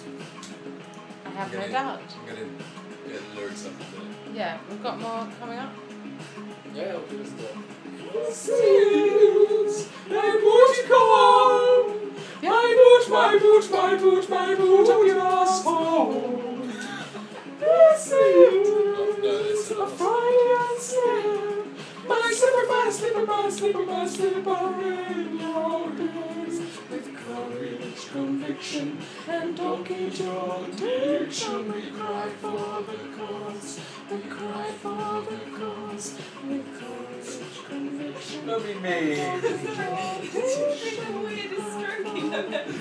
I have no doubt. I'm going to get the lyrics up a bit. Yeah, we've got more coming up. Yeah, I'll do this as well. My boot, No, this is a Freudian slip. My slipper in your ears. With courage, conviction, and donkey diction, we cry for the cause. We cry for the cause. With courage, conviction. Don't be me. It's the weirdest stroking I've ever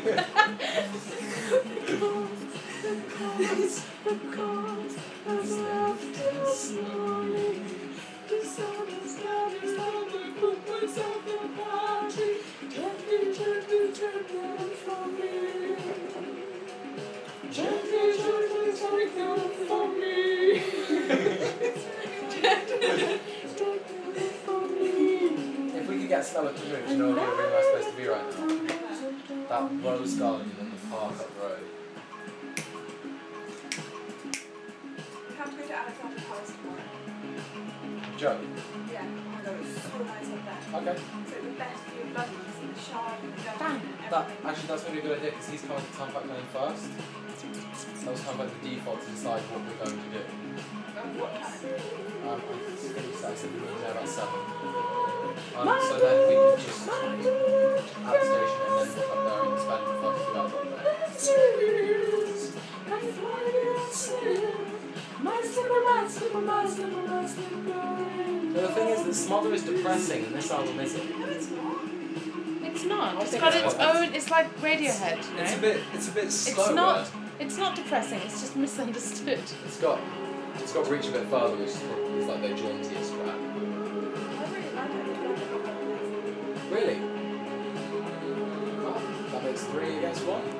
The cause has left us lonely. Dishonor's love is never put myself in a party. Gently for me. Gently take them for me. If we could get Stella to move, do you know where we're supposed to be right now? That rose garden in the park up the road. We have to go to Alexander Palace tomorrow. Joe? Yeah, oh my god, it's so nice up there. Okay. So the best view of London, you see the Shard and the Dome and That, everything. actually, that's maybe a good idea because he's coming to Town Park Lane first. That was kind of like the default to decide what we're going to do. What time? I think I said we were there about 7. So then we can just at the station and then walk up there and spend the first 2 hours up there. But the thing is that Smother is depressing and this album isn't. No, it's not. It's not. It's think got it's its not. own. It's like Radiohead. You know? It's a bit slower. It's not. It's not depressing. It's just misunderstood. It's got reach a bit further, which is like their jauntiest rap. I really like it. Really? Well, that makes 3 against 1.